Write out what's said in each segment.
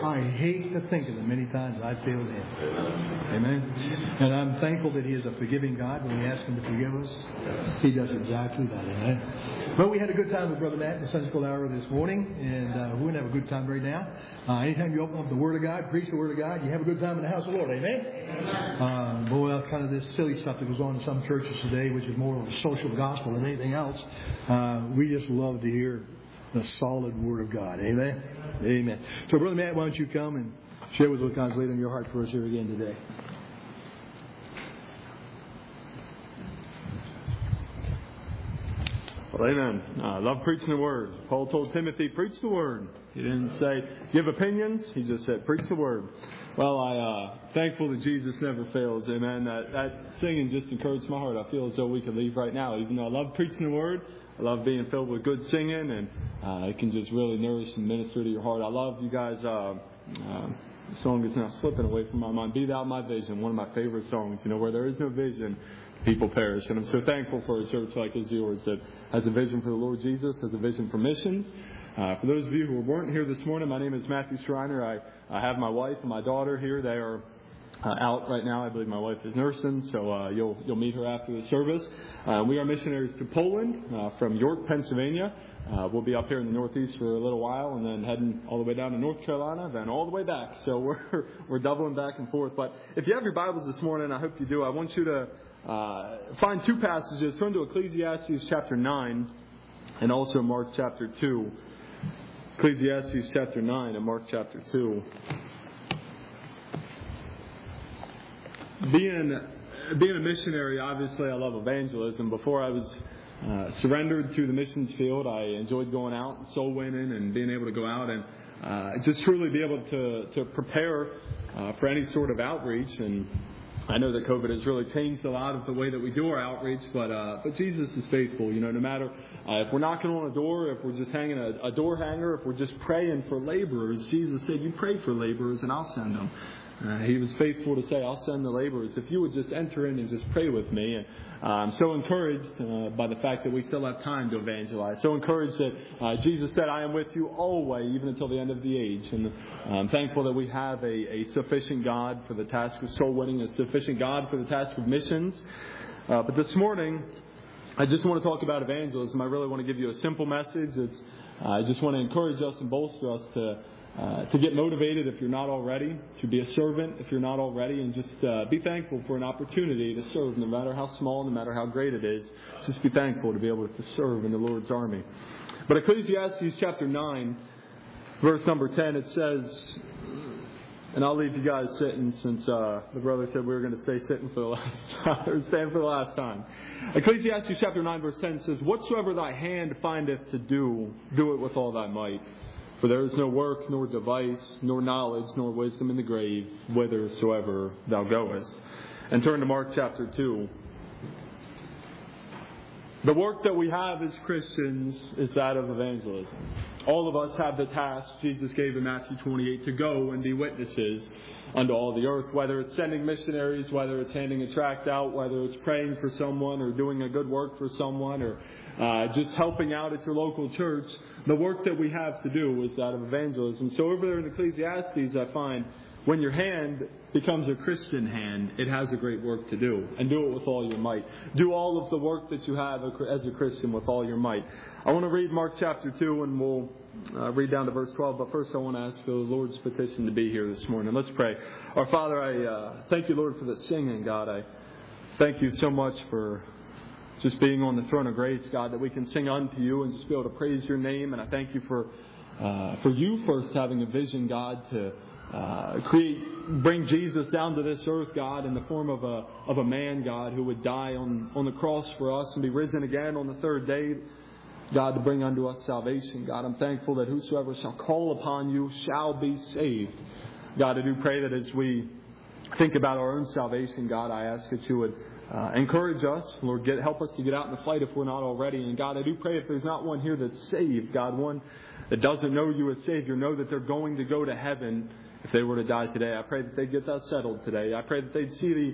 I hate to think of the many times I failed Him. Amen. And I'm thankful that He is a forgiving God. When we ask Him to forgive us, He does exactly that. Amen. Well, we had a good time with Brother Matt in the Sunday school hour this morning, and we're going to have a good time right now. Anytime you open up the Word of God, preach the Word of God, you have a good time in the house of the Lord. Amen. Boy, kind of this silly stuff that goes on in some churches today, which is more of a social gospel than anything else. We just love to hear the solid Word of God. Amen. Amen. So, Brother Matt, why don't you come and share with what God's laid on your heart for us here again today. Well, amen. I love preaching the Word. Paul told Timothy, preach the Word. He didn't say, give opinions. He just said, preach the Word. Well, I'm thankful that Jesus never fails. Amen. That singing just encouraged my heart. I feel as though we could leave right now. Even though I love preaching the Word, I love being filled with good singing, and it can just really nourish and minister to your heart. I love you guys. The song is now slipping away from my mind. Be Thou My Vision, one of my favorite songs. You know, where there is no vision, people perish. And I'm so thankful for a church like yours that has a vision for the Lord Jesus, has a vision for missions. For those of you who weren't here this morning, my name is Matthew Schreiner. I have my wife and my daughter here. They are out right now. I believe my wife is nursing, so you'll meet her after the service. We are missionaries to Poland from York, Pennsylvania. We'll be up here in the Northeast for a little while, and then heading all the way down to North Carolina, then all the way back. So we're doubling back and forth. But if you have your Bibles this morning, I hope you do. I want you to find two passages. Turn to Ecclesiastes chapter 9 and also Mark chapter 2. Ecclesiastes chapter 9 and Mark chapter 2. Being a missionary, obviously I love evangelism. Before I was surrendered to the missions field, I enjoyed going out and soul winning and being able to go out and just truly be able to prepare for any sort of outreach. And I know that COVID has really changed a lot of the way that we do our outreach, but Jesus is faithful. You know, no matter if we're knocking on a door, if we're just hanging a door hanger, if we're just praying for laborers, Jesus said, you pray for laborers and I'll send them. He was faithful to say, I'll send the laborers if you would just enter in and just pray with me. And I'm so encouraged by the fact that we still have time to evangelize. So encouraged that Jesus said, I am with you always, even until the end of the age. And I'm thankful that we have a sufficient God for the task of soul winning, a sufficient God for the task of missions. But this morning, I just want to talk about evangelism. I really want to give you a simple message. I just want to encourage us and bolster us to get motivated if you're not already, to be a servant if you're not already, and just be thankful for an opportunity to serve, no matter how small, no matter how great it is. Just be thankful to be able to serve in the Lord's army. But Ecclesiastes chapter 9, verse number 10, it says, and I'll leave you guys sitting since the brother said we were going to stay sitting for the last time, or stand for the last time. Ecclesiastes chapter 9, verse 10 says, whatsoever thy hand findeth to do, do it with all thy might. For there is no work, nor device, nor knowledge, nor wisdom in the grave, whithersoever thou goest. And turn to Mark chapter 2. The work that we have as Christians is that of evangelism. All of us have the task Jesus gave in Matthew 28 to go and be witnesses unto all the earth, whether it's sending missionaries, whether it's handing a tract out, whether it's praying for someone or doing a good work for someone or just helping out at your local church. The work that we have to do is that of evangelism. So over there in Ecclesiastes, I find when your hand becomes a Christian hand, it has a great work to do. And do it with all your might. Do all of the work that you have as a Christian with all your might. I want to read Mark chapter 2 and we'll read down to verse 12. But first I want to ask for the Lord's petition to be here this morning. Let's pray. Our Father, I thank you, Lord, for the singing, God. I thank you so much for just being on the throne of grace, God, that we can sing unto you and just be able to praise your name. And I thank you for you first having a vision, God, to bring Jesus down to this earth, God, in the form of a man, God, who would die on the cross for us and be risen again on the third day, God, to bring unto us salvation. God, I'm thankful that whosoever shall call upon you shall be saved. God, I do pray that as we think about our own salvation, God, I ask that you would encourage us, Lord, help us to get out in the fight if we're not already. And God, I do pray if there's not one here that's saved, God, one that doesn't know you as Savior, know that they're going to go to heaven if they were to die today. I pray that they'd get that settled today. I pray that they'd see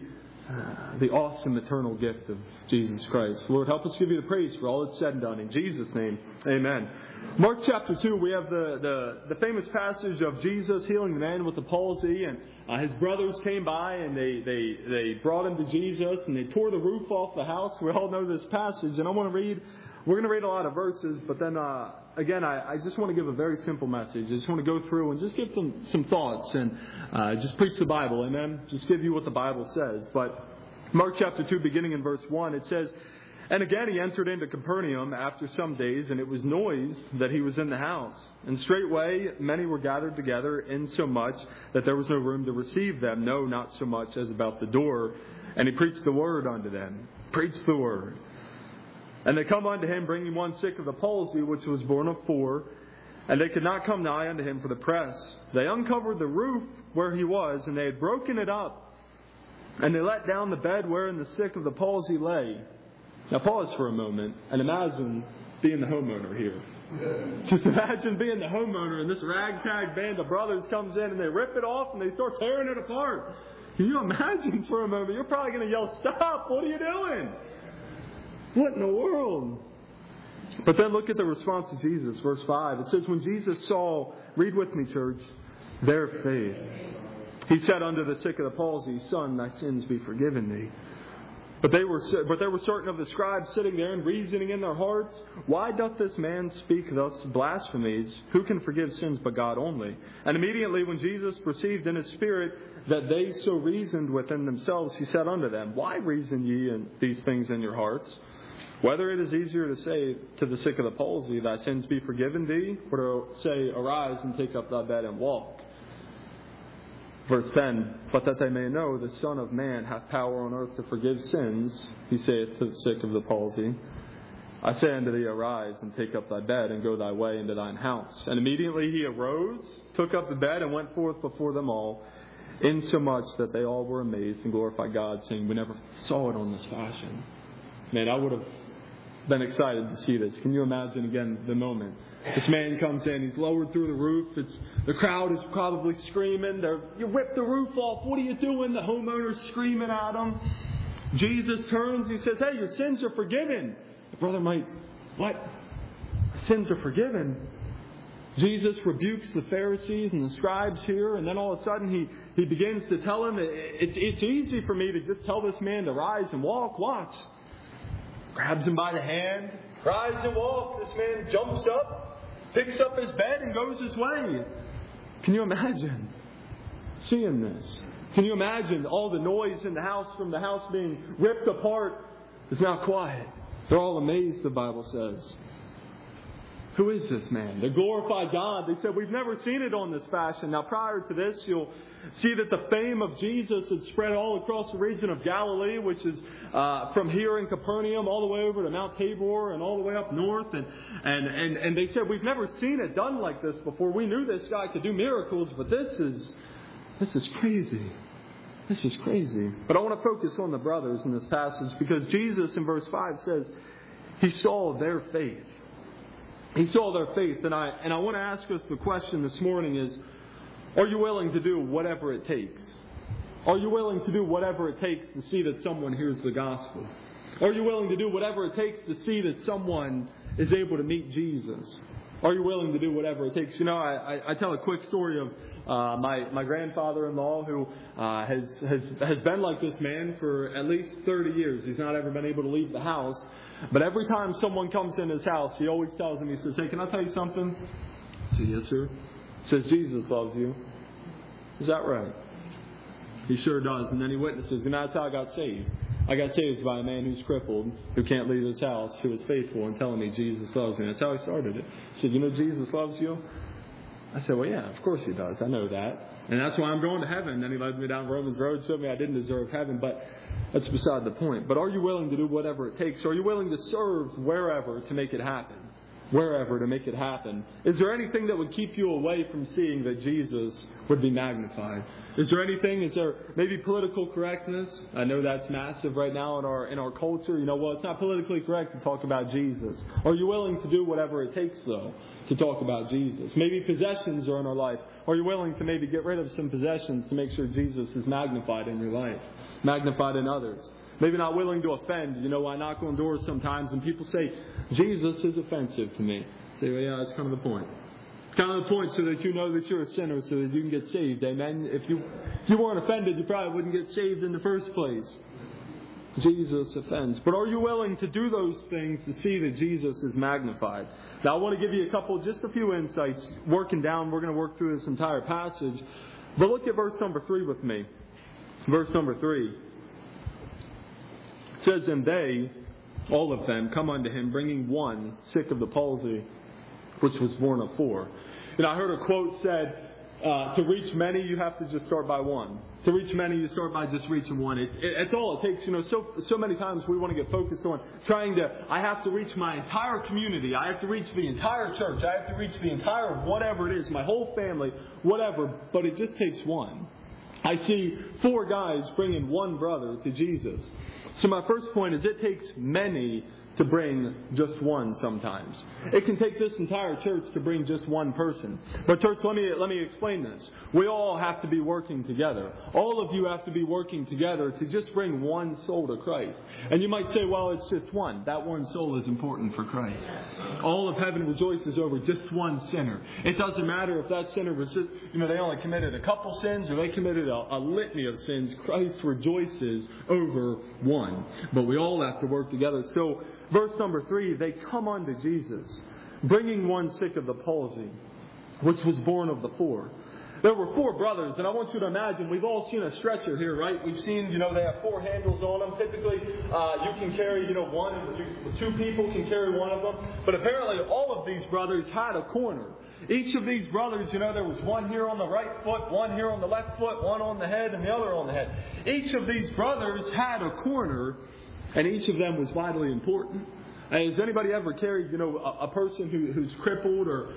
the awesome eternal gift of Jesus Christ. Lord, help us give you the praise for all that's said and done. In Jesus' name, amen. Mark chapter 2, we have the famous passage of Jesus healing the man with the palsy, and his brothers came by and they brought him to Jesus and they tore the roof off the house. We all know this passage, and we're going to read a lot of verses, but then again, I just want to give a very simple message. I just want to go through and just give them some thoughts and just preach the Bible, amen? Just give you what the Bible says. But Mark chapter 2, beginning in verse 1, it says, "And again he entered into Capernaum after some days, and it was noised that he was in the house. And straightway many were gathered together, insomuch that there was no room to receive them, no, not so much as about the door. And he preached the word unto them." Preached the word. "And they come unto him, bringing one sick of the palsy, which was born of 4. And they could not come nigh unto him for the press. They uncovered the roof where he was, and they had broken it up. And they let down the bed wherein the sick of the palsy lay." Now pause for a moment and imagine being the homeowner here. Just imagine being the homeowner, and this ragtag band of brothers comes in and they rip it off and they start tearing it apart. Can you imagine for a moment? You're probably going to yell, "Stop! What are you doing? What in the world?" But then look at the response of Jesus, verse 5. It says, "When Jesus saw," read with me, church, "their faith, he said unto the sick of the palsy, Son, thy sins be forgiven thee. But they were certain of the scribes sitting there and reasoning in their hearts, Why doth this man speak thus blasphemies? Who can forgive sins but God only? And immediately when Jesus perceived in his spirit that they so reasoned within themselves, he said unto them, Why reason ye in these things in your hearts? Whether it is easier to say to the sick of the palsy, Thy sins be forgiven thee, or to say, Arise and take up thy bed and walk. Verse 10, But that they may know the Son of Man hath power on earth to forgive sins, he saith to the sick of the palsy, I say unto thee, Arise and take up thy bed and go thy way into thine house. And immediately he arose, took up the bed, and went forth before them all, insomuch that they all were amazed and glorified God, saying, We never saw it on this fashion. Man, I would have been excited to see this. Can you imagine again the moment? This man comes in, he's lowered through the roof. The crowd is probably screaming. You ripped the roof off. What are you doing? The homeowner's screaming at him. Jesus turns, he says, Hey, your sins are forgiven. The brother might, what? Sins are forgiven. Jesus rebukes the Pharisees and the scribes here, and then all of a sudden he begins to tell him, it's easy for me to just tell this man to rise and walk. Watch. Grabs him by the hand, rise and walk. This man jumps up, picks up his bed, and goes his way. Can you imagine seeing this? Can you imagine all the noise in the house from the house being ripped apart is now quiet? They're all amazed, the Bible says. Who is this man? They glorified God. They said, We've never seen it on this fashion. Now, prior to this, you'll see that the fame of Jesus had spread all across the region of Galilee, which is from here in Capernaum all the way over to Mount Tabor and all the way up north. And they said, We've never seen it done like this before. We knew this guy could do miracles, but this is crazy. This is crazy. But I want to focus on the brothers in this passage because Jesus in verse 5 says, He saw their faith. He saw their faith. And I want to ask us the question this morning is, are you willing to do whatever it takes? Are you willing to do whatever it takes to see that someone hears the gospel? Are you willing to do whatever it takes to see that someone is able to meet Jesus? Are you willing to do whatever it takes? You know, I tell a quick story of my grandfather-in-law who has been like this man for at least 30 years. He's not ever been able to leave the house. But every time someone comes in his house, he always tells him, he says, Hey, can I tell you something? I say, Yes, sir. He says, Jesus loves you. Is that right? He sure does. And then he witnesses, and that's how I got saved. I got saved by a man who's crippled, who can't leave his house, who was faithful and telling me Jesus loves me. That's how I started it. He said, You know Jesus loves you? I said, Well, yeah, of course he does. I know that. And that's why I'm going to heaven. And then he led me down Romans Road, showed me I didn't deserve heaven. But that's beside the point. But are you willing to do whatever it takes? Are you willing to serve wherever to make it happen? wherever to make it happen. Is there anything that would keep you away from seeing that Jesus would be magnified? Is there maybe political correctness? I know that's massive right now in our culture. It's not politically correct to talk about Jesus. Are you willing to do whatever it takes, though, to talk about Jesus? Maybe possessions are in our life. Are you willing to maybe get rid of some possessions to make sure Jesus is magnified in your life, magnified in others? Maybe not willing to offend. I knock on doors sometimes and people say, Jesus is offensive to me. I say, well, yeah, that's kind of the point. It's kind of the point so that you know that you're a sinner so that you can get saved. Amen? If you weren't offended, you probably wouldn't get saved in the first place. Jesus offends. But are you willing to do those things to see that Jesus is magnified? Now, I want to give you just a few insights. Working down, we're going to work through this entire passage. But look at verse number 3 with me. Verse number 3. It says, and they, all of them, come unto him, bringing one sick of the palsy, which was born of 4. I heard a quote said, to reach many, you have to just start by one. To reach many, you start by just reaching one. It's all it takes. So many times we want to get focused on I have to reach my entire community. I have to reach the entire church. I have to reach the entire whatever it is, my whole family, whatever. But it just takes one. I see 4 guys bringing one brother to Jesus. So my first point is it takes many to bring just one sometimes. It can take this entire church to bring just one person. But church, let me explain this. We all have to be working together. All of you have to be working together to just bring one soul to Christ. And you might say, well, it's just one. That one soul is important for Christ. All of heaven rejoices over just one sinner. It doesn't matter if that sinner was just, they only committed a couple sins or they committed a litany of sins. Christ rejoices over one. But we all have to work together. So, verse number 3, they come unto Jesus, bringing one sick of the palsy, which was born of the 4. There were 4 brothers, and I want you to imagine, we've all seen a stretcher here, right? We've seen, they have 4 handles on them. Typically, you can carry, 2 people can carry one of them. But apparently, all of these brothers had a corner. Each of these brothers, there was one here on the right foot, one here on the left foot, one on the head, and the other on the head. Each of these brothers had a corner, and each of them was vitally important. Has anybody ever carried, a person who's crippled or,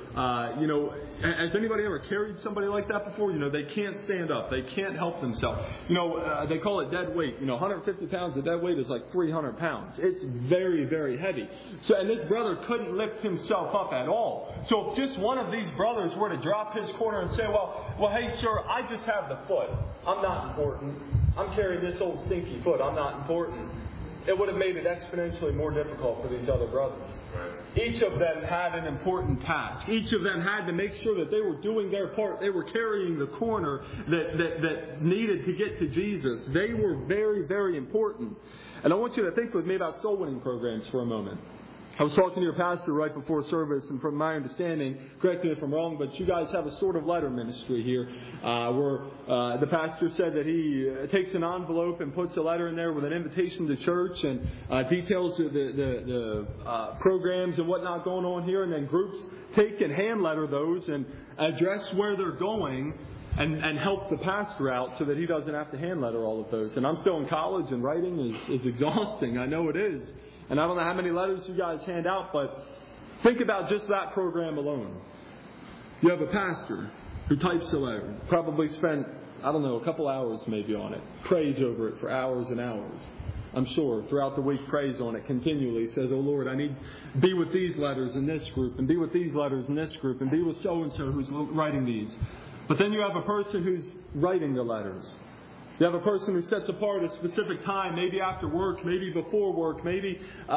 has anybody ever carried somebody like that before? They can't stand up. They can't help themselves. They call it dead weight. 150 pounds of dead weight is like 300 pounds. It's very, very heavy. So, and this brother couldn't lift himself up at all. So if just one of these brothers were to drop his corner and say, well, hey, sir, I just have the foot. I'm not important. I'm carrying this old stinky foot. I'm not important. It would have made it exponentially more difficult for these other brothers. Right. Each of them had an important task. Each of them had to make sure that they were doing their part. They were carrying the corner that needed to get to Jesus. They were very, very important. And I want you to think with me about soul winning programs for a moment. I was talking to your pastor right before service, and from my understanding, correct me if I'm wrong, but you guys have a sort of letter ministry here, where the pastor said that he takes an envelope and puts a letter in there with an invitation to church and details the programs and whatnot going on here, and then groups take and hand letter those and address where they're going and help the pastor out so that he doesn't have to hand letter all of those. And I'm still in college, and writing is exhausting. I know it is. And I don't know how many letters you guys hand out, but think about just that program alone. You have a pastor who types a letter, probably spent, a couple hours maybe on it, prays over it for hours and hours. I'm sure throughout the week prays on it continually, says, oh Lord, I need to be with these letters in this group, and be with these letters in this group, and be with so-and-so who's writing these. But then you have a person who's writing the letters. You have a person who sets apart a specific time, maybe after work, maybe before work, maybe,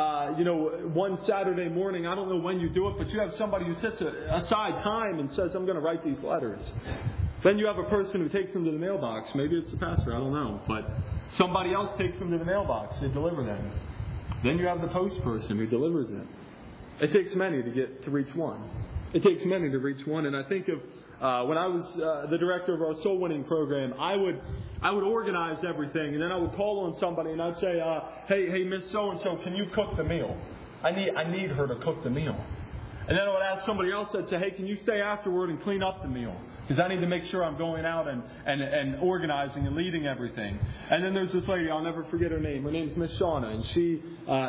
one Saturday morning. I don't know when you do it, but you have somebody who sets aside time and says, I'm going to write these letters. Then you have a person who takes them to the mailbox. Maybe it's the pastor, I don't know. But somebody else takes them to the mailbox to deliver them. Then you have the post person who delivers it. It takes many to reach one. It takes many to reach one. And I think of when I was the director of our soul winning program, I would organize everything, and then I would call on somebody and I'd say, hey, Miss So and So, can you cook the meal? I need her to cook the meal. And then I would ask somebody else. I'd say, hey, can you stay afterward and clean up the meal? because I need to make sure I'm going out and organizing and leading everything. And then there's this lady, I'll never forget her name. Her name's Miss Shauna, and she's,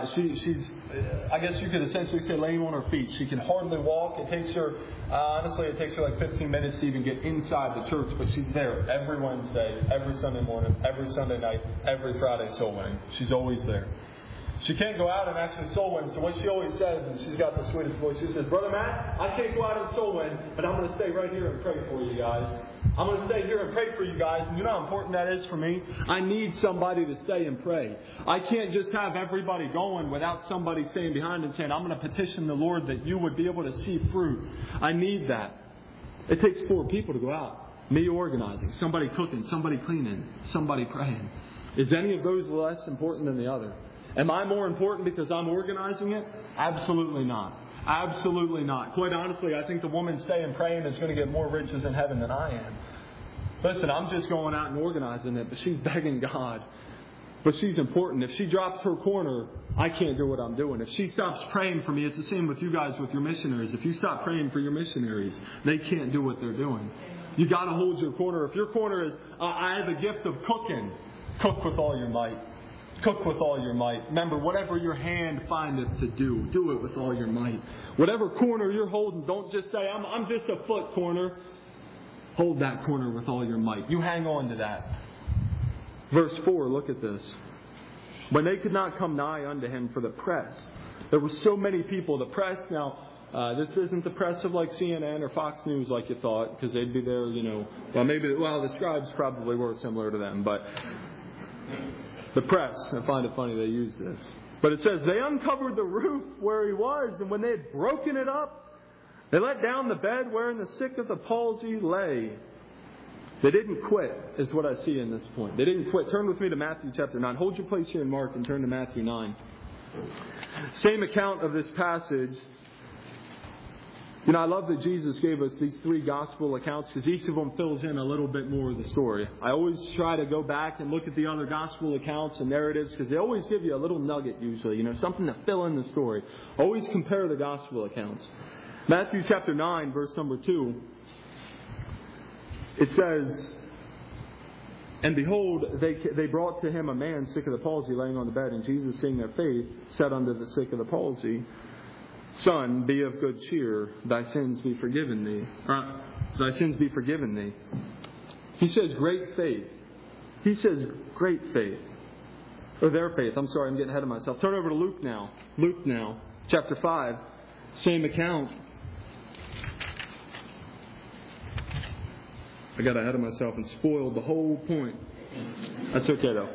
I guess you could essentially say lame on her feet. She can hardly walk. It takes her, honestly, it takes her like 15 minutes to even get inside the church, but she's there every Wednesday, every Sunday morning, every Sunday night, every Friday soul winning. She's always there. She can't go out and actually soul win. So what she always says, and she's got the sweetest voice, she says, Brother Matt, I can't go out and soul win, but I'm going to stay right here and pray for you guys. I'm going to stay here and pray for you guys. And you know how important that is for me? I need somebody to stay and pray. I can't just have everybody going without somebody staying behind and saying, I'm going to petition the Lord that you would be able to see fruit. I need that. It takes 4 people to go out. Me organizing, somebody cooking, somebody cleaning, somebody praying. Is any of those less important than the other? Am I more important because I'm organizing it? Absolutely not. Absolutely not. Quite honestly, I think the woman staying praying is going to get more riches in heaven than I am. Listen, I'm just going out and organizing it, but she's begging God. But she's important. If she drops her corner, I can't do what I'm doing. If she stops praying for me, it's the same with you guys with your missionaries. If you stop praying for your missionaries, they can't do what they're doing. You got to hold your corner. If your corner is, I have a gift of cooking, cook with all your might. Cook with all your might. Remember, whatever your hand findeth to do, do it with all your might. Whatever corner you're holding, don't just say, I'm just a foot corner. Hold that corner with all your might. You hang on to that. Verse 4, look at this. When they could not come nigh unto him for the press. There were so many people. The press, now, this isn't the press of like CNN or Fox News like you thought, because they'd be there, the scribes probably were similar to them, but the press, I find it funny they use this. But it says, they uncovered the roof where he was, and when they had broken it up, they let down the bed wherein the sick of the palsy lay. They didn't quit, is what I see in this point. They didn't quit. Turn with me to Matthew chapter 9. Hold your place here in Mark and turn to Matthew 9. Same account of this passage. I love that Jesus gave us these 3 gospel accounts because each of them fills in a little bit more of the story. I always try to go back and look at the other gospel accounts and narratives because they always give you a little nugget usually, something to fill in the story. Always compare the gospel accounts. Matthew chapter 9, verse number 2. It says, and behold, they brought to him a man sick of the palsy laying on the bed, and Jesus, seeing their faith, said unto the sick of the palsy, Son, be of good cheer, thy sins be forgiven thee. Thy sins be forgiven thee. He says great faith. He says great faith. Or their faith. I'm sorry, I'm getting ahead of myself. Turn over to Luke now. Luke now, chapter 5. Same account. I got ahead of myself and spoiled the whole point. That's okay though.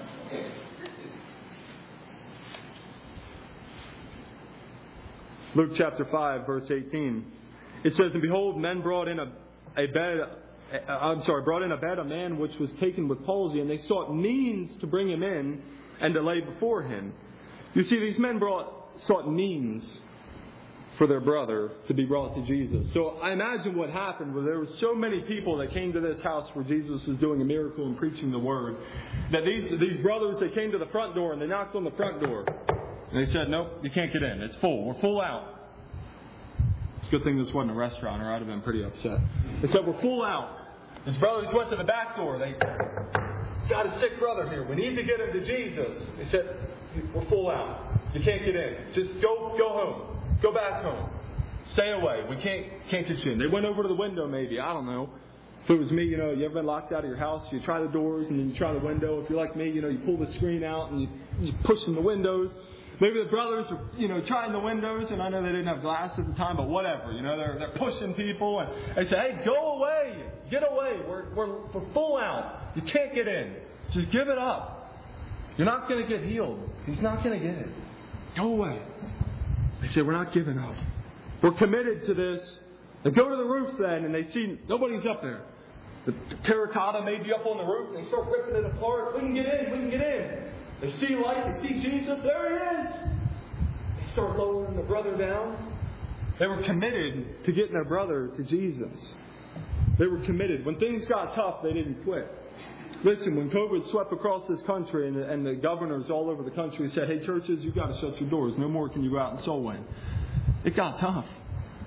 Luke chapter 5, verse 18. It says, and behold, men brought in a bed a man which was taken with palsy, and they sought means to bring him in and to lay before him. You see, these men sought means for their brother to be brought to Jesus. So I imagine what happened was there were so many people that came to this house where Jesus was doing a miracle and preaching the word, that these brothers, they came to the front door and they knocked on the front door. And they said, nope, you can't get in. It's full. We're full out. It's a good thing this wasn't a restaurant or I'd have been pretty upset. They said, we're full out. His brothers went to the back door. They got a sick brother here. We need to get him to Jesus. They said, we're full out. You can't get in. Just go home. Go back home. Stay away. We can't get you in. They went over to the window maybe. I don't know. If it was me, you ever been locked out of your house? You try the doors and then you try the window. If you're like me, you pull the screen out and you push in the windows. Maybe the brothers are, trying the windows, and I know they didn't have glass at the time, but whatever. They're pushing people, and they say, hey, go away. Get away. We're full out. You can't get in. Just give it up. You're not going to get healed. He's not going to get it. Go away. They say, we're not giving up. We're committed to this. They go to the roof then, and they see nobody's up there. The terracotta may be up on the roof, and they start ripping it apart. We can get in. We can get in. They see light, they see Jesus, there he is! They start lowering the brother down. They were committed to getting their brother to Jesus. They were committed. When things got tough, they didn't quit. Listen, when COVID swept across this country and the governors all over the country said, hey churches, you've got to shut your doors. No more can you go out and soul win. It got tough.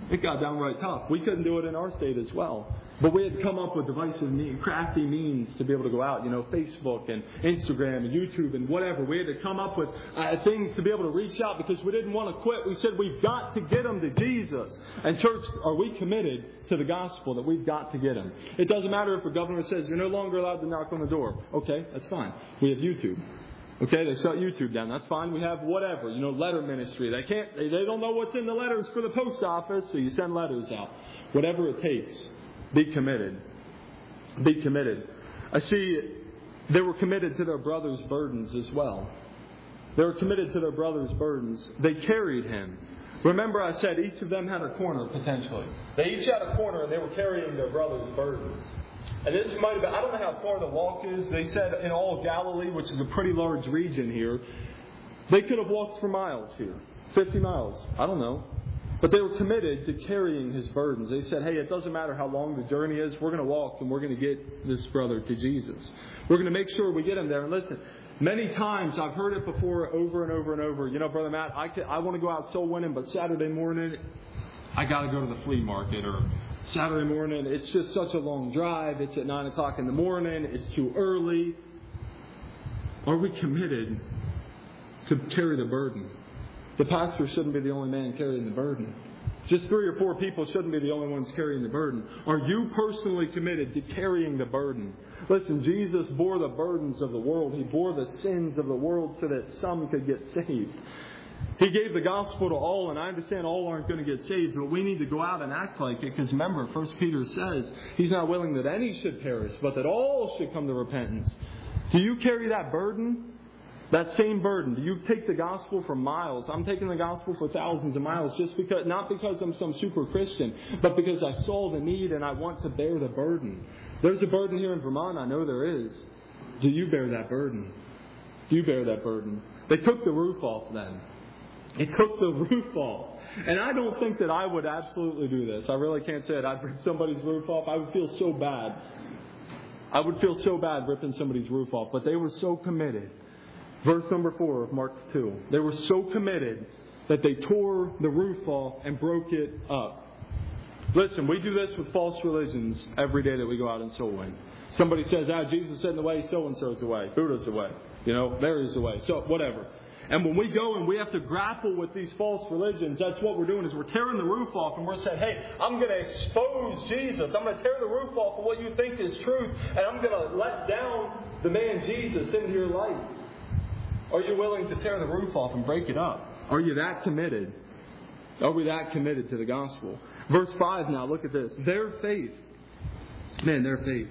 It got downright tough. We couldn't do it in our state as well. But we had come up with divisive, crafty means to be able to go out. Facebook and Instagram and YouTube and whatever. We had to come up with things to be able to reach out because we didn't want to quit. We said we've got to get them to Jesus. And church, are we committed to the gospel that we've got to get them? It doesn't matter if a governor says you're no longer allowed to knock on the door. Okay, that's fine. We have YouTube. Okay, they shut YouTube down. That's fine. We have whatever, letter ministry. They don't know what's in the letters for the post office, so you send letters out. Whatever it takes. Be committed. Be committed. I see they were committed to their brother's burdens as well. They were committed to their brother's burdens. They carried him. Remember I said each of them had a corner potentially. They each had a corner and they were carrying their brother's burdens. And this might have been, I don't know how far the walk is. They said in all of Galilee, which is a pretty large region here, they could have walked for miles here. 50 miles. I don't know. But they were committed to carrying his burdens. They said, hey, it doesn't matter how long the journey is. We're going to walk and we're going to get this brother to Jesus. We're going to make sure we get him there. And listen, many times I've heard it before over and over and over. Brother Matt, I want to go out soul winning, but Saturday morning, I got to go to the flea market. Or Saturday morning, it's just such a long drive. It's at 9 o'clock in the morning. It's too early. Are we committed to carry the burden? The pastor shouldn't be the only man carrying the burden. Just 3 or 4 people shouldn't be the only ones carrying the burden. Are you personally committed to carrying the burden? Listen, Jesus bore the burdens of the world. He bore the sins of the world so that some could get saved. He gave the gospel to all, and I understand all aren't going to get saved, but we need to go out and act like it. Because remember, 1 Peter says, He's not willing that any should perish, but that all should come to repentance. Do you carry that burden? That same burden. Do you take the gospel for miles? I'm taking the gospel for thousands of miles not because I'm some super Christian, but because I saw the need and I want to bear the burden. There's a burden here in Vermont. I know there is. Do you bear that burden? Do you bear that burden? They took the roof off then. It took the roof off. And I don't think that I would absolutely do this. I really can't say it. I'd rip somebody's roof off. I would feel so bad. I would feel so bad ripping somebody's roof off. But they were so committed. Verse number 4 of Mark 2. They were so committed that they tore the roof off and broke it up. Listen, we do this with false religions every day that we go out and soul win. Somebody says, Jesus said in the way, so-and-so's the way. Buddha's the way. Mary's the way. So, whatever. And when we go and we have to grapple with these false religions, that's what we're doing is we're tearing the roof off and we're saying, hey, I'm going to expose Jesus. I'm going to tear the roof off of what you think is truth. And I'm going to let down the man Jesus into your life. Are you willing to tear the roof off and break it up? Are you that committed? Are we that committed to the gospel? Verse 5 now, look at this. Their faith. Man, their faith.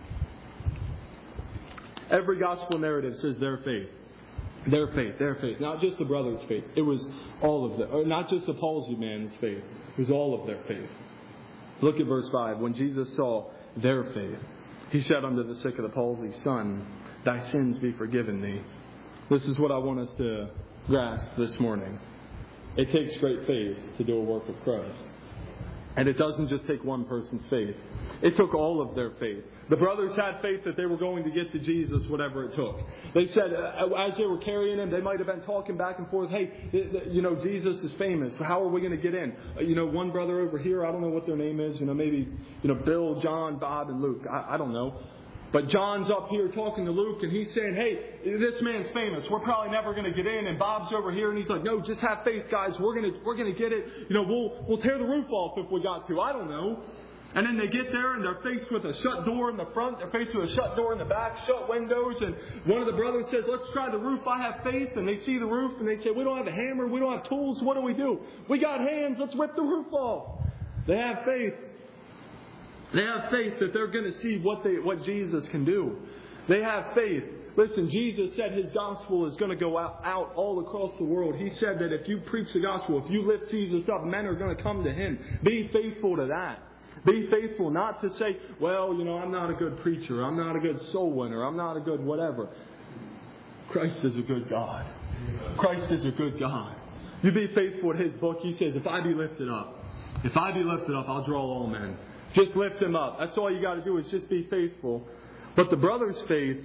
Every gospel narrative says their faith. Their faith, their faith. Not just the brother's faith. It was all of them. Or not just the palsied man's faith. It was all of their faith. Look at verse 5. When Jesus saw their faith, He said unto the sick of the palsy, Son, thy sins be forgiven thee. This is what I want us to grasp this morning. It takes great faith to do a work of Christ. And it doesn't just take one person's faith. It took all of their faith. The brothers had faith that they were going to get to Jesus, whatever it took. They said, as they were carrying him, they might have been talking back and forth, hey, Jesus is famous. How are we going to get in? One brother over here, I don't know what their name is. Maybe, Bill, John, Bob, and Luke. I don't know. But John's up here talking to Luke, and he's saying, hey, this man's famous. We're probably never going to get in. And Bob's over here, and he's like, no, just have faith, guys. We're going to get it. We'll tear the roof off if we got to. I don't know. And then they get there, and they're faced with a shut door in the front. They're faced with a shut door in the back, shut windows. And one of the brothers says, let's try the roof. I have faith. And they see the roof, and they say, we don't have a hammer. We don't have tools. What do? We got hands. Let's rip the roof off. They have faith. They have faith that they're going to see what Jesus can do. They have faith. Listen, Jesus said His gospel is going to go out all across the world. He said that if you preach the gospel, if you lift Jesus up, men are going to come to Him. Be faithful to that. Be faithful not to say, well, I'm not a good preacher. I'm not a good soul winner. I'm not a good whatever. Christ is a good God. Christ is a good God. You be faithful to His book. He says, if I be lifted up, I'll draw all men. Just lift him up. That's all you got to do is just be faithful. But the brothers' faith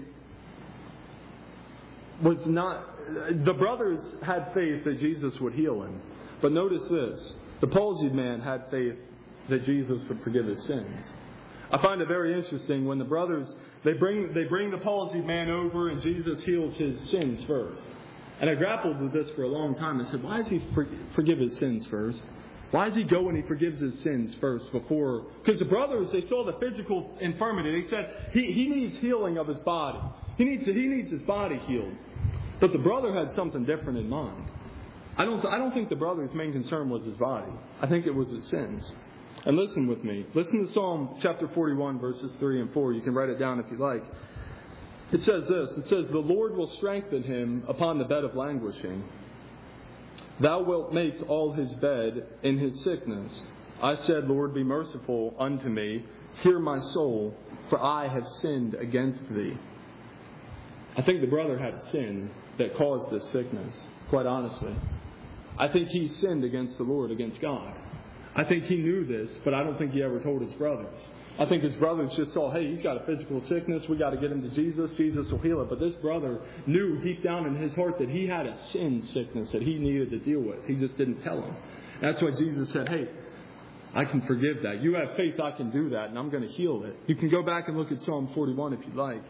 was not... The brothers had faith that Jesus would heal him. But notice this. The palsied man had faith that Jesus would forgive his sins. I find it very interesting when the brothers, they bring the palsied man over and Jesus heals his sins first. And I grappled with this for a long time. I said, why does he forgive his sins first? Why does he go and he forgives his sins first before? Because the brothers, they saw the physical infirmity. They said he needs healing of his body. He needs his body healed. But the brother had something different in mind. I don't think the brother's main concern was his body. I think it was his sins. And listen with me. Listen to Psalm chapter 41, verses 3 and 4. You can write it down if you like. It says this. It says, the Lord will strengthen him upon the bed of languishing. Thou wilt make all his bed in his sickness. I said, Lord, be merciful unto me. Hear my soul, for I have sinned against thee. I think the brother had a sin that caused this sickness, quite honestly. I think he sinned against the Lord, against God. I think he knew this, but I don't think he ever told his brothers. I think his brothers just saw, hey, he's got a physical sickness. We got to get him to Jesus. Jesus will heal it. But this brother knew deep down in his heart that he had a sin sickness that he needed to deal with. He just didn't tell him. That's why Jesus said, hey, I can forgive that. You have faith, I can do that, and I'm going to heal it. You can go back and look at Psalm 41 if you'd like.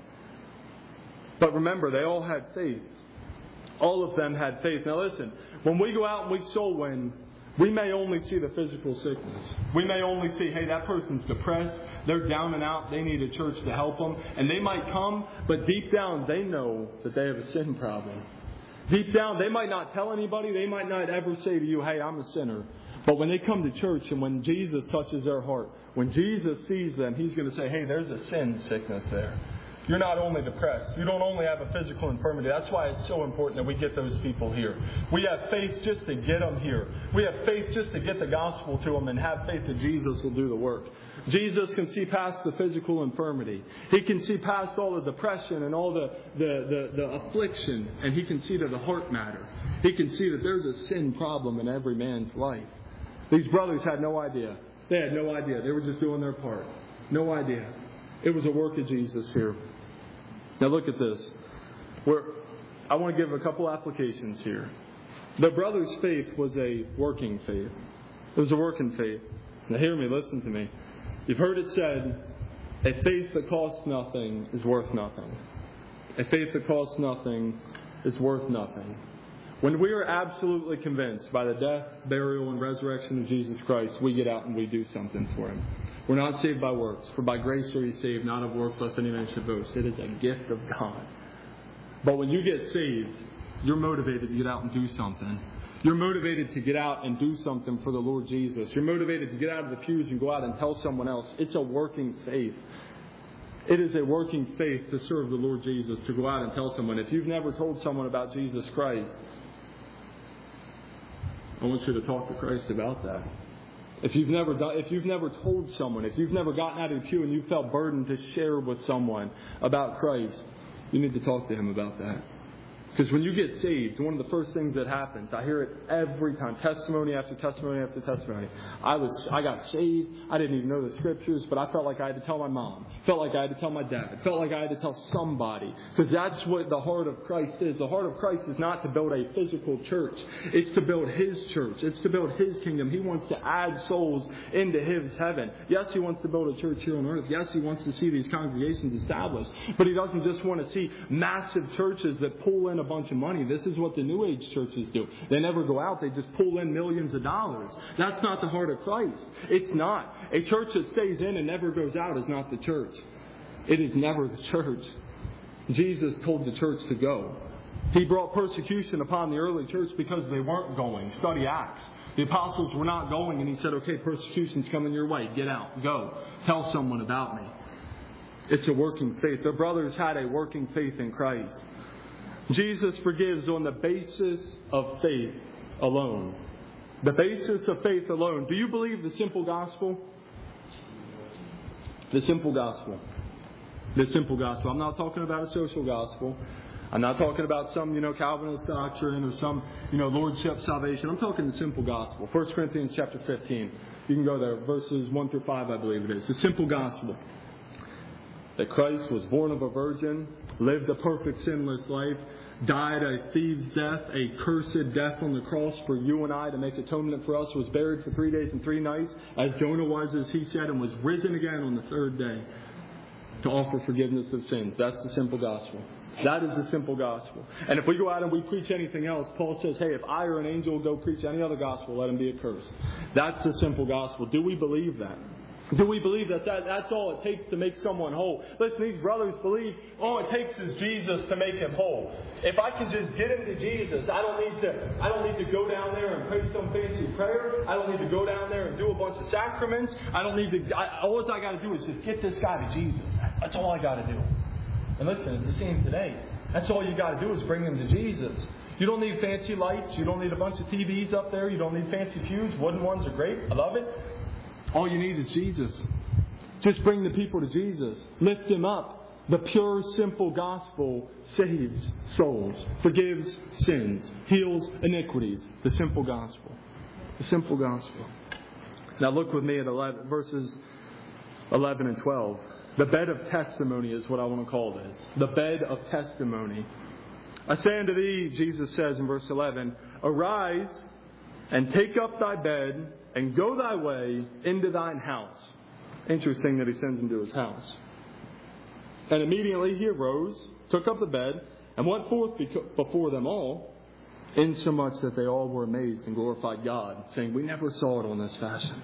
But remember, they all had faith. All of them had faith. Now listen, when we go out and we soul win, we may only see the physical sickness. We may only see, hey, that person's depressed. They're down and out. They need a church to help them. And they might come, but deep down they know that they have a sin problem. Deep down, they might not tell anybody. They might not ever say to you, hey, I'm a sinner. But when they come to church and when Jesus touches their heart, when Jesus sees them, He's going to say, hey, there's a sin sickness there. You're not only depressed. You don't only have a physical infirmity. That's why it's so important that we get those people here. We have faith just to get them here. We have faith just to get the gospel to them and have faith that Jesus will do the work. Jesus can see past the physical infirmity. He can see past all the depression and all the affliction, and He can see to the heart matter. He can see that there's a sin problem in every man's life. These brothers had no idea. They had no idea. They were just doing their part. No idea. It was a work of Jesus here. Now look at this. I want to give a couple applications here. The brother's faith was a working faith. It was a working faith. Now hear me, listen to me. You've heard it said, a faith that costs nothing is worth nothing. A faith that costs nothing is worth nothing. When we are absolutely convinced by the death, burial, and resurrection of Jesus Christ, we get out and we do something for Him. We're not saved by works, for by grace are you saved, not of works, lest any man should boast. It is a gift of God. But when you get saved, you're motivated to get out and do something. You're motivated to get out and do something for the Lord Jesus. You're motivated to get out of the pews and go out and tell someone else. It's a working faith. It is a working faith to serve the Lord Jesus, to go out and tell someone. If you've never told someone about Jesus Christ, I want you to talk to Christ about that. If you've never told someone, if you've never gotten out of the pew and you felt burdened to share with someone about Christ, you need to talk to Him about that. Because when you get saved, one of the first things that happens, I hear it every time, testimony after testimony after testimony. I got saved. I didn't even know the scriptures, but I felt like I had to tell my mom. Felt like I had to tell my dad. Felt like I had to tell somebody. Because that's what the heart of Christ is. The heart of Christ is not to build a physical church. It's to build His church. It's to build His kingdom. He wants to add souls into His heaven. Yes, He wants to build a church here on earth. Yes, He wants to see these congregations established. But He doesn't just want to see massive churches that pull in a bunch of money. This is what the New Age churches do. They never go out. They just pull in millions of dollars. That's not the heart of Christ. It's not. A church that stays in and never goes out is not the church. It is never the church. Jesus told the church to go. He brought persecution upon the early church because they weren't going. Study Acts. The apostles were not going, and He said, okay, persecution's coming your way. Get out. Go. Tell someone about me. It's a working faith. The brothers had a working faith in Christ. Jesus forgives on the basis of faith alone. The basis of faith alone. Do you believe the simple gospel? The simple gospel. The simple gospel. I'm not talking about a social gospel. I'm not talking about some, Calvinist doctrine or some, lordship salvation. I'm talking the simple gospel. 1 Corinthians chapter 15. You can go there. Verses 1 through 5, I believe it is. The simple gospel. That Christ was born of a virgin, lived a perfect sinless life, died a thief's death, a cursed death on the cross for you and I to make atonement for us, was buried for 3 days and 3 nights, as Jonah was, as he said, and was risen again on the 3rd day to offer forgiveness of sins. That's the simple gospel. That is the simple gospel. And if we go out and we preach anything else, Paul says, hey, if I or an angel go preach any other gospel, let him be accursed. That's the simple gospel. Do we believe that? Do we believe that that's all it takes to make someone whole? Listen, these brothers believe all it takes is Jesus to make him whole. If I can just get him to Jesus, I don't need to go down there and pray some fancy prayer. I don't need to go down there and do a bunch of sacraments. All I got to do is just get this guy to Jesus. That's all I got to do. And listen, it's the same today. That's all you got to do is bring him to Jesus. You don't need fancy lights. You don't need a bunch of TVs up there. You don't need fancy pews. Wooden ones are great. I love it. All you need is Jesus. Just bring the people to Jesus. Lift him up. The pure, simple gospel saves souls, forgives sins, heals iniquities. The simple gospel. The simple gospel. Now look with me at verses 11 and 12. The bed of testimony is what I want to call this. The bed of testimony. I say unto thee, Jesus says in verse 11, arise and take up thy bed and go thy way into thine house. Interesting that he sends him to his house. And immediately he arose, took up the bed, and went forth before them all, insomuch that they all were amazed and glorified God, saying, we never saw it on this fashion.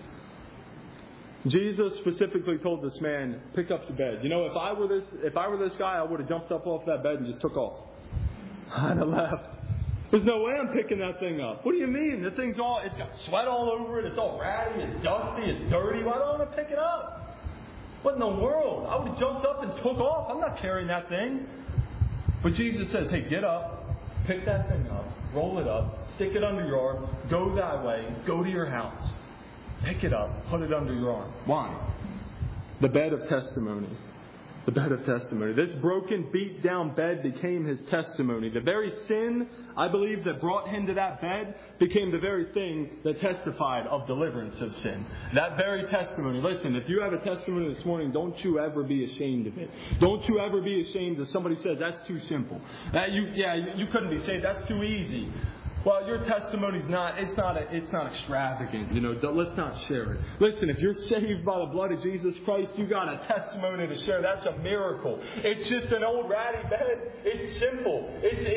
Jesus specifically told this man, pick up the bed. You know, if I were this guy, I would have jumped up off that bed and just took off. I'd have left. There's no way I'm picking that thing up. What do you mean? The thing's it's got sweat all over it. It's all ratty. It's dusty. It's dirty. Why don't I want to pick it up? What in the world? I would have jumped up and took off. I'm not carrying that thing. But Jesus says, hey, get up, pick that thing up, roll it up, stick it under your arm, go that way, go to your house. Pick it up, put it under your arm. Why? The bed of testimony. The bed of testimony. This broken, beat down bed became his testimony. The very sin, I believe, that brought him to that bed became the very thing that testified of deliverance of sin. That very testimony. Listen, if you have a testimony this morning, don't you ever be ashamed of it. Don't you ever be ashamed if somebody says, that's too simple. You couldn't be saved. That's too easy. Well, your testimony's not extravagant, let's not share it. Listen, if you're saved by the blood of Jesus Christ, you got a testimony to share. That's a miracle. It's just an old ratty bed. It's simple.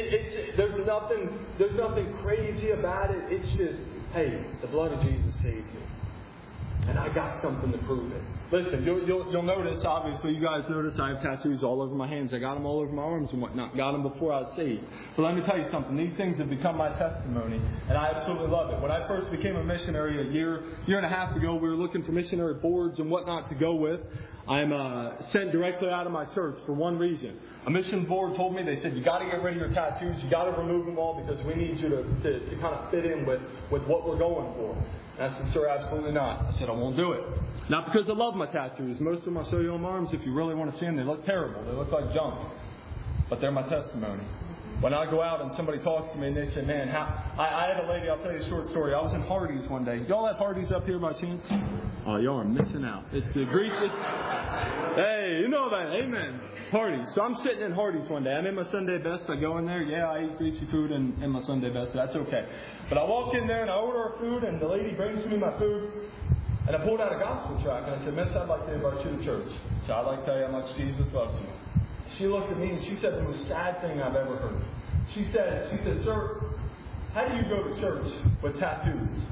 There's nothing crazy about it. It's just, hey, the blood of Jesus saved you. And I got something to prove it. Listen, you'll notice, obviously, you guys notice I have tattoos all over my hands. I got them all over my arms and whatnot. Got them before I was saved. But let me tell you something. These things have become my testimony, and I absolutely love it. When I first became a missionary a year and a half ago, we were looking for missionary boards and whatnot to go with. I'm sent directly out of my church for one reason. A mission board told me, they said, you got to get rid of your tattoos. You got to remove them all because we need you to kind of fit in with what we're going for. And I said, sir, absolutely not. I said, I won't do it. Not because I love my tattoos. Most of them I'll show you on my arms if you really want to see them. They look terrible. They look like junk. But they're my testimony. When I go out and somebody talks to me and they say, man, I had a lady, I'll tell you a short story. I was in Hardee's one day. Y'all have Hardee's up here by chance? Oh, y'all are missing out. It's the grease. Hey, you know that. Amen. Hardee's. So I'm sitting in Hardee's one day. I'm in my Sunday best. I go in there. Yeah, I eat greasy food in my Sunday best. That's okay. But I walk in there and I order our food and the lady brings me my food. And I pulled out a gospel tract and I said, Miss, I'd like to invite you to church. So I'd like to tell you how much Jesus loves you. She looked at me and she said the most sad thing I've ever heard. She said, sir, how do you go to church with tattoos?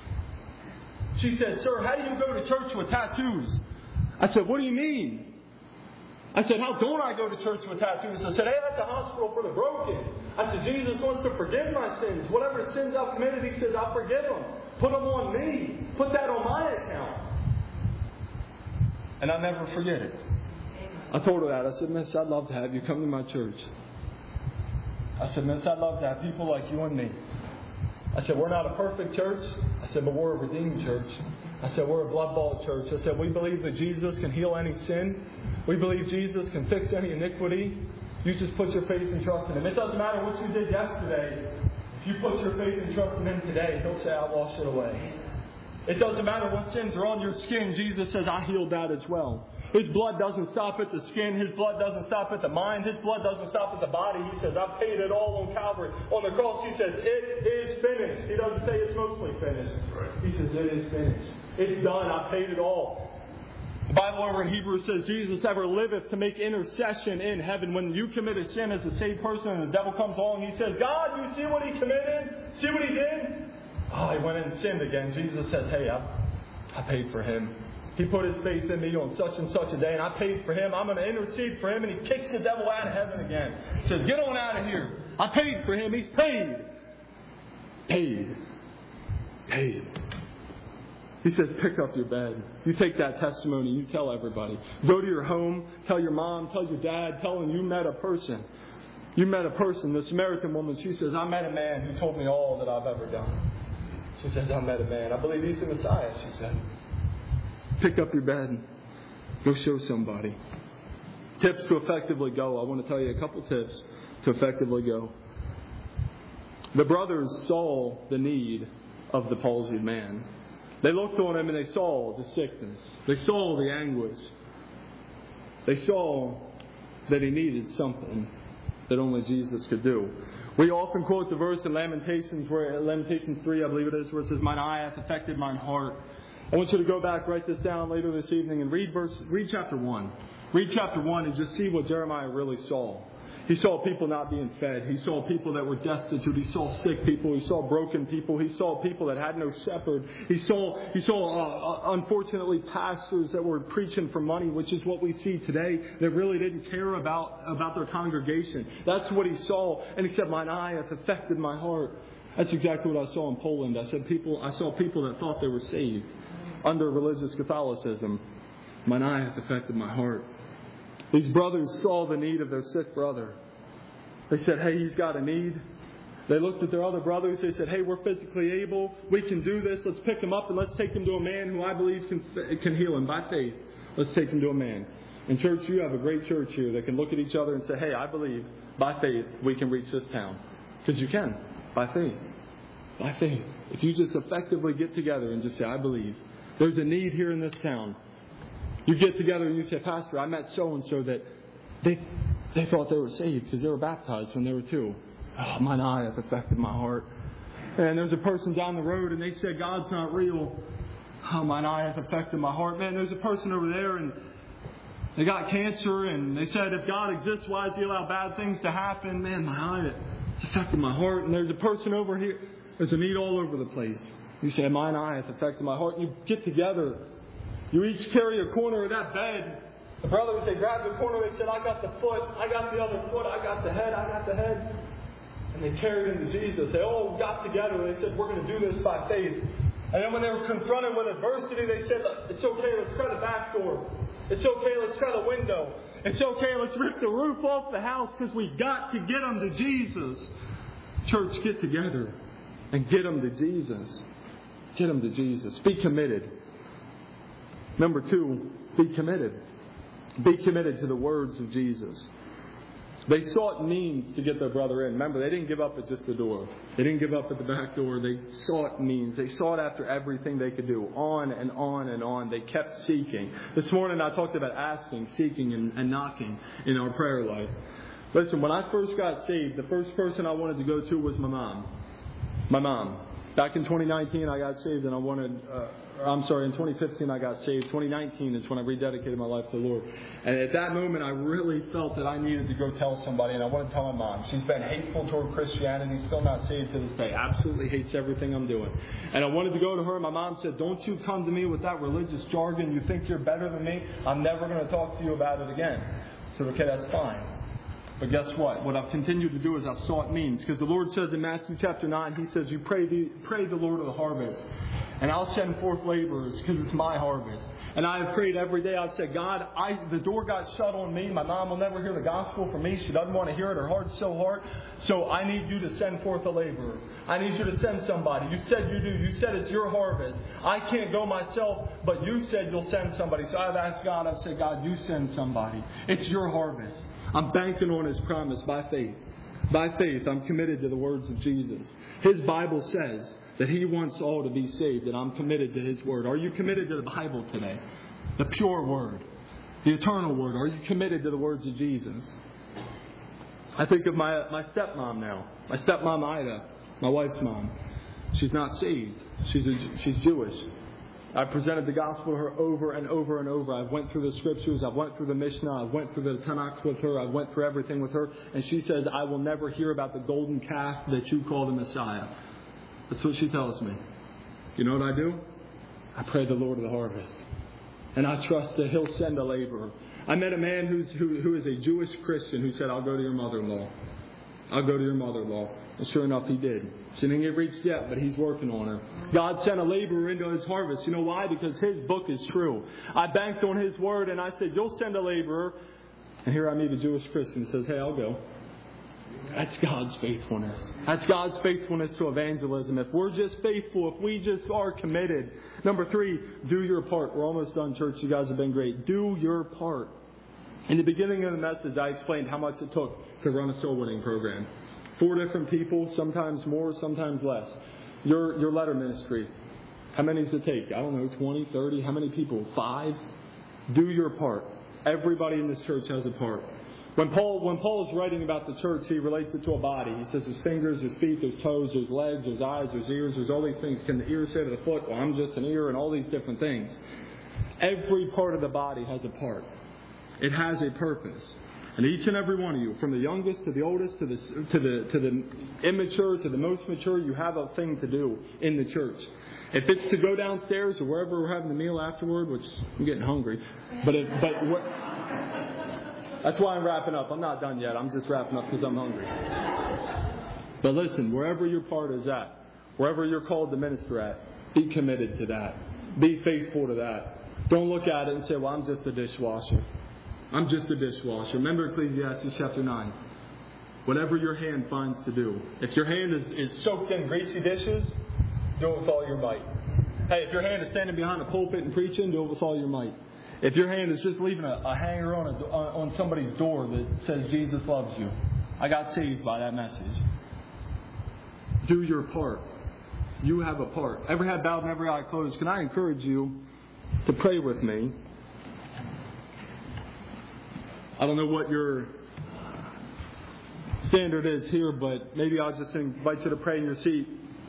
She said, sir, how do you go to church with tattoos? I said, what do you mean? I said, how don't I go to church with tattoos? I said, hey, that's a hospital for the broken. I said, Jesus wants to forgive my sins. Whatever sins I've committed, He says, I'll forgive them. Put them on me. Put that on my account. And I'll never forget it. I told her that. I said, Miss, I'd love to have you come to my church. I said, Miss, I'd love to have people like you and me. I said, we're not a perfect church. I said, but we're a redeemed church. I said, we're a blood-bought church. I said, we believe that Jesus can heal any sin. We believe Jesus can fix any iniquity. You just put your faith and trust in Him. It doesn't matter what you did yesterday. If you put your faith and trust in Him today, He'll say, I'll wash it away. It doesn't matter what sins are on your skin. Jesus says, I healed that as well. His blood doesn't stop at the skin. His blood doesn't stop at the mind. His blood doesn't stop at the body. He says, I paid it all on Calvary. On the cross, He says, it is finished. He doesn't say it's mostly finished. He says, it is finished. It's done. I paid it all. The Bible over in Hebrews says, Jesus ever liveth to make intercession in heaven. When you commit a sin as a saved person and the devil comes along, he says, God, you see what he committed? See what he did? Oh, he went in and sinned again. Jesus says, hey, I paid for him. He put his faith in me on such and such a day, and I paid for him. I'm going to intercede for him, and he kicks the devil out of heaven again. He says, get on out of here. I paid for him. He's paid. Paid. He says, pick up your bed. You take that testimony, you tell everybody. Go to your home, tell your mom, tell your dad, tell them you met a person. You met a person. The Samaritan woman, she says, I met a man who told me all that I've ever done. She says, I met a man. I believe he's the Messiah, she said. Pick up your bed. Go show somebody. Tips to effectively go. I want to tell you a couple tips to effectively go. The brothers saw the need of the palsied man. They looked on him and they saw the sickness. They saw the anguish. They saw that he needed something that only Jesus could do. We often quote the verse in Lamentations 3, I believe it is, where it says, mine eye hath affected mine heart. I want you to go back, write this down later this evening, and read chapter 1. Read chapter 1 and just see what Jeremiah really saw. He saw people not being fed. He saw people that were destitute. He saw sick people. He saw broken people. He saw people that had no shepherd. He saw unfortunately, pastors that were preaching for money, which is what we see today, that really didn't care about their congregation. That's what he saw. And he said, mine eye hath affected my heart. That's exactly what I saw in Poland. I saw people that thought they were saved under religious Catholicism. Mine eye hath affected my heart. These brothers saw the need of their sick brother. They said, hey, he's got a need. They looked at their other brothers. They said, hey, we're physically able. We can do this. Let's pick him up and let's take him to a man who I believe can heal him by faith. Let's take him to a man. In church, you have a great church here that can look at each other and say, hey, I believe by faith we can reach this town. Because you can, by faith. By faith. If you just effectively get together and just say, I believe. There's a need here in this town. You get together and you say, Pastor, I met so-and-so that they thought they were saved because they were baptized when they were 2. Oh, mine eye hath affected my heart. And there's a person down the road and they said, God's not real. Oh, mine eye hath affected my heart. Man, there's a person over there and they got cancer and they said, if God exists, why does He allow bad things to happen? Man, my eye has affected my heart. And there's a person over here. There's a need all over the place. You say, mine eye hath affected my heart. And you get together. You each carry a corner of that bed. The brothers, they grabbed the corner. They said, I got the foot. I got the other foot. I got the head. I got the head. And they carried him to Jesus. They all got together. They said, we're going to do this by faith. And then when they were confronted with adversity, they said, it's okay. Let's try the back door. It's okay. Let's try the window. It's okay. Let's rip the roof off the house because we got to get them to Jesus. Church, get together and get them to Jesus. Get them to Jesus. Be committed. Number 2, be committed. Be committed to the words of Jesus. They sought means to get their brother in. Remember, they didn't give up at just the door. They didn't give up at the back door. They sought means. They sought after everything they could do. On and on and on. They kept seeking. This morning I talked about asking, seeking, and knocking in our prayer life. Listen, when I first got saved, the first person I wanted to go to was my mom. My mom. Back in 2019, I got saved, and in 2015, I got saved. 2019 is when I rededicated my life to the Lord. And at that moment, I really felt that I needed to go tell somebody, and I want to tell my mom. She's been hateful toward Christianity, still not saved to this day. Absolutely hates everything I'm doing. And I wanted to go to her, and my mom said, don't you come to me with that religious jargon. You think you're better than me? I'm never going to talk to you about it again. I said, okay, that's fine. But guess what? What I've continued to do is I've sought means. Because the Lord says in Matthew chapter 9, He says, you pray the Lord of the harvest. And I'll send forth laborers because it's my harvest. And I have prayed every day. I've said, God, the door got shut on me. My mom will never hear the gospel from me. She doesn't want to hear it. Her heart's so hard. So I need you to send forth a laborer. I need you to send somebody. You said you do. You said it's your harvest. I can't go myself, but you said you'll send somebody. So I've asked God, I've said, God, you send somebody. It's your harvest. I'm banking on His promise by faith. By faith, I'm committed to the words of Jesus. His Bible says that He wants all to be saved, and I'm committed to His Word. Are you committed to the Bible today? The pure Word. The eternal Word. Are you committed to the words of Jesus? I think of my stepmom now. My stepmom Ida, my wife's mom. She's not saved. She's Jewish. I presented the gospel to her over and over and over. I've went through the scriptures. I've went through the Mishnah. I've went through the Tanakh with her. I've went through everything with her. And she says, I will never hear about the golden calf that you call the Messiah. That's what she tells me. You know what I do? I pray the Lord of the harvest. And I trust that He'll send a laborer. I met a man who is a Jewish Christian who said, I'll go to your mother-in-law. I'll go to your mother-in-law. And sure enough, he did. She didn't get reached yet, but he's working on her. God sent a laborer into His harvest. You know why? Because His book is true. I banked on His word and I said, you'll send a laborer. And here I meet a Jewish Christian who says, hey, I'll go. That's God's faithfulness. That's God's faithfulness to evangelism. If we're just faithful, if we just are committed. Number 3, do your part. We're almost done, church. You guys have been great. Do your part. In the beginning of the message, I explained how much it took to run a soul winning program. 4 different people, sometimes more, sometimes less. Your letter ministry. How many does it take? I don't know, 20, 30? How many people? 5? Do your part. Everybody in this church has a part. When Paul is writing about the church, he relates it to a body. He says there's fingers, there's feet, there's toes, there's legs, there's eyes, there's ears, there's all these things. Can the ear say to the foot, well, I'm just an ear, and all these different things. Every part of the body has a part. It has a purpose. And each and every one of you, from the youngest to the oldest, to the immature, to the most mature, you have a thing to do in the church. If it's to go downstairs or wherever we're having the meal afterward, which I'm getting hungry, that's why I'm wrapping up. I'm not done yet. I'm just wrapping up because I'm hungry. But listen, wherever your part is at, wherever you're called to minister at, be committed to that. Be faithful to that. Don't look at it and say, well, I'm just a dishwasher. I'm just a dishwasher. Remember Ecclesiastes chapter 9. Whatever your hand finds to do. If your hand is soaked in greasy dishes, do it with all your might. Hey, if your hand is standing behind a pulpit and preaching, do it with all your might. If your hand is just leaving a hanger on somebody's door that says Jesus loves you. I got saved by that message. Do your part. You have a part. Every head bowed and every eye closed. Can I encourage you to pray with me? I don't know what your standard is here, but maybe I'll just invite you to pray in your seat.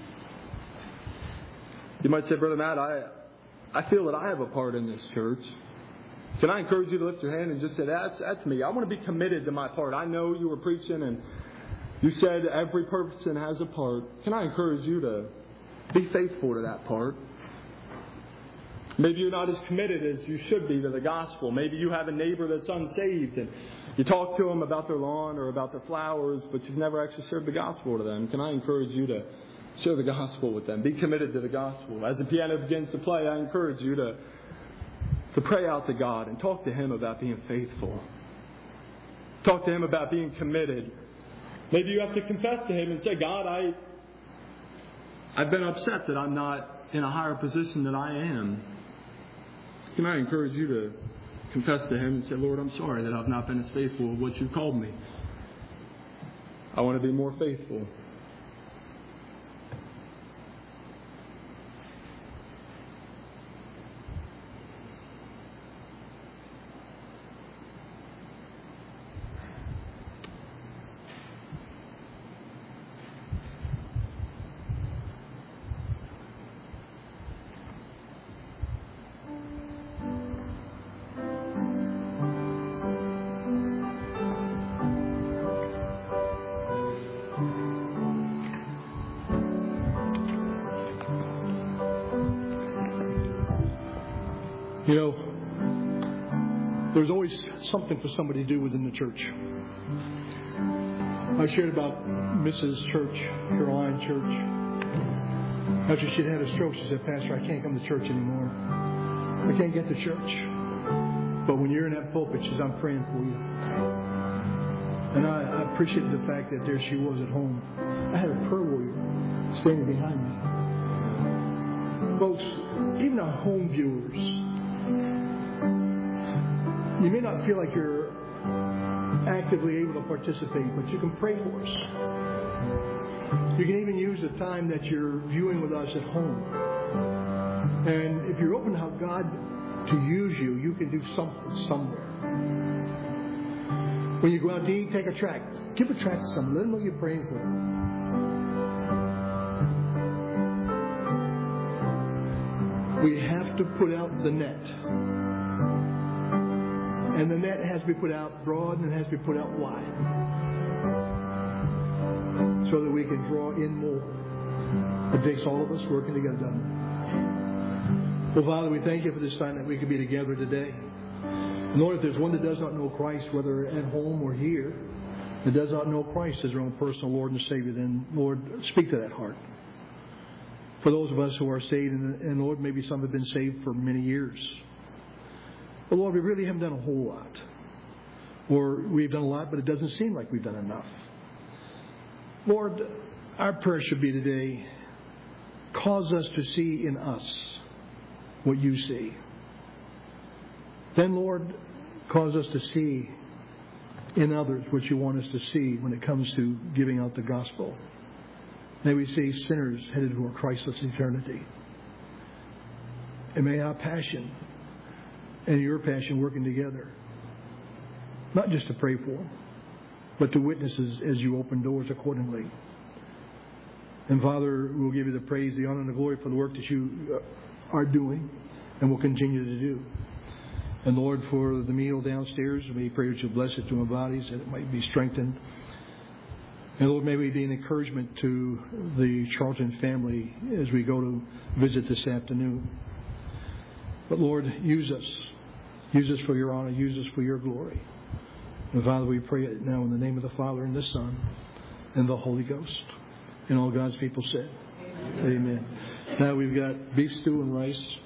You might say, Brother Matt, I feel that I have a part in this church. Can I encourage you to lift your hand and just say, that's me. I want to be committed to my part. I know you were preaching and you said every person has a part. Can I encourage you to be faithful to that part? Maybe you're not as committed as you should be to the gospel. Maybe you have a neighbor that's unsaved and you talk to them about their lawn or about their flowers, but you've never actually shared the gospel to them. Can I encourage you to share the gospel with them? Be committed to the gospel. As the piano begins to play, I encourage you to pray out to God and talk to Him about being faithful. Talk to Him about being committed. Maybe you have to confess to Him and say, God, I've been upset that I'm not in a higher position than I am. Can I encourage you to confess to Him and say, Lord, I'm sorry that I've not been as faithful as what you called me. I want to be more faithful. You know, there's always something for somebody to do within the church. I shared about Mrs. Church, Caroline Church. After she'd had a stroke, she said, Pastor, I can't come to church anymore. I can't get to church. But when you're in that pulpit, she says, I'm praying for you. And I appreciated the fact that there she was at home. I had a prayer warrior standing behind me. Folks, even our home viewers, you may not feel like you're actively able to participate, but you can pray for us. You can even use the time that you're viewing with us at home. And if you're open to how God to use you, you can do something somewhere. When you go out to eat, take a tract. Give a tract to someone. Let them know you're praying for them. We have to put out the net. And the net has to be put out broad and it has to be put out wide. So that we can draw in more. It takes all of us working together, doesn't it? Well, Father, we thank you for this time that we could be together today. And Lord, if there's one that does not know Christ, whether at home or here, that does not know Christ as their own personal Lord and Savior, then, Lord, speak to that heart. For those of us who are saved, and Lord, maybe some have been saved for many years. But Lord, we really haven't done a whole lot. Or we've done a lot, but it doesn't seem like we've done enough. Lord, our prayer should be today, cause us to see in us what you see. Then, Lord, cause us to see in others what you want us to see when it comes to giving out the gospel. May we see sinners headed for a Christless eternity. And may our passion and your passion working together, not just to pray for them, but to witness as you open doors accordingly. And Father, we'll give you the praise, the honor, and the glory for the work that you are doing and will continue to do. And Lord, for the meal downstairs, we pray that you bless it to our bodies, that it might be strengthened. And Lord, may we be an encouragement to the Charlton family as we go to visit this afternoon. But Lord, use us. Use us for your honor. Use us for your glory. And Father, we pray it now in the name of the Father and the Son and the Holy Ghost. And all God's people said, Amen. Now we've got beef stew and rice.